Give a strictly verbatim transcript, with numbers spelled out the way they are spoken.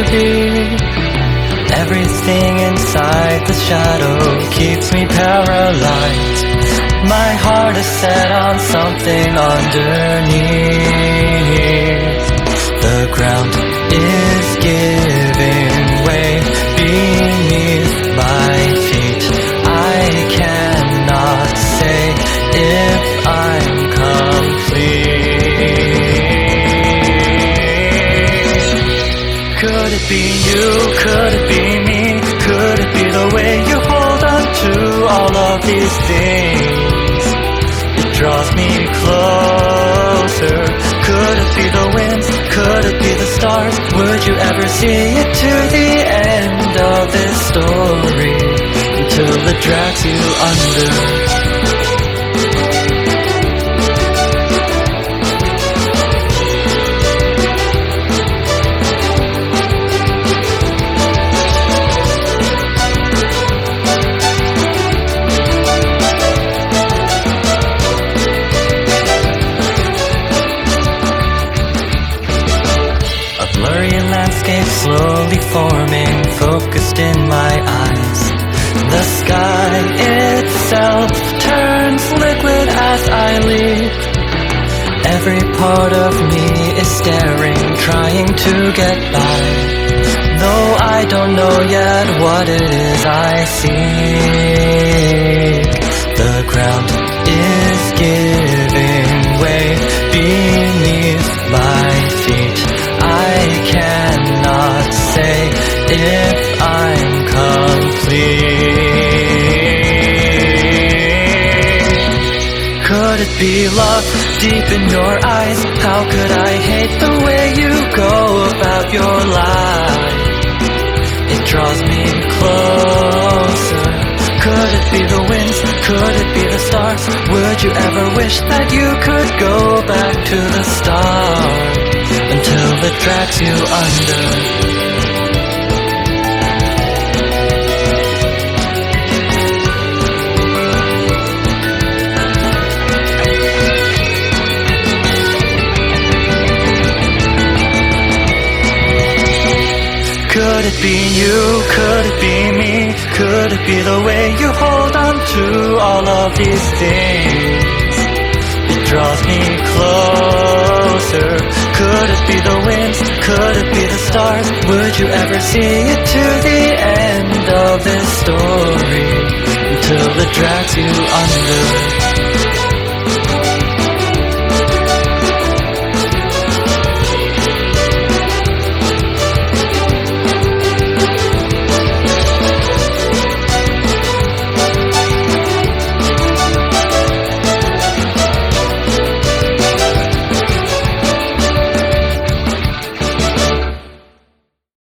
be. Everything inside the shadow keeps me paralyzed. My heart is set on something underneath. The ground is giving way beneath my feet. I cannot say if I'm complete. Could it be you? Could it be me? Could it be the way you hold on to all of these things? It draws me closer. Could it be the winds? Could it be the stars? Would you ever see it to the end of this story, until it drags you under? Blurry landscape slowly forming, focused in my eyes. The sky itself turns liquid as I leap. Every part of me is staring, trying to get by, though I don't know yet what it is I seek. The ground is giving way beneath my feet. I cannot say if I'm complete. Could it be love deep in your eyes? How could I hate the way you go about your life? It draws me closer. Could it be the winds? Could it be the stars? Would you ever wish that you could go back to the start, until it drags you under? Could it be you? Could it be me? Could it be the way you hold on to all of these things? It draws me closer. Could it be the winds? Could it be the stars? Would you ever see it to the end of this story, until it drags you under?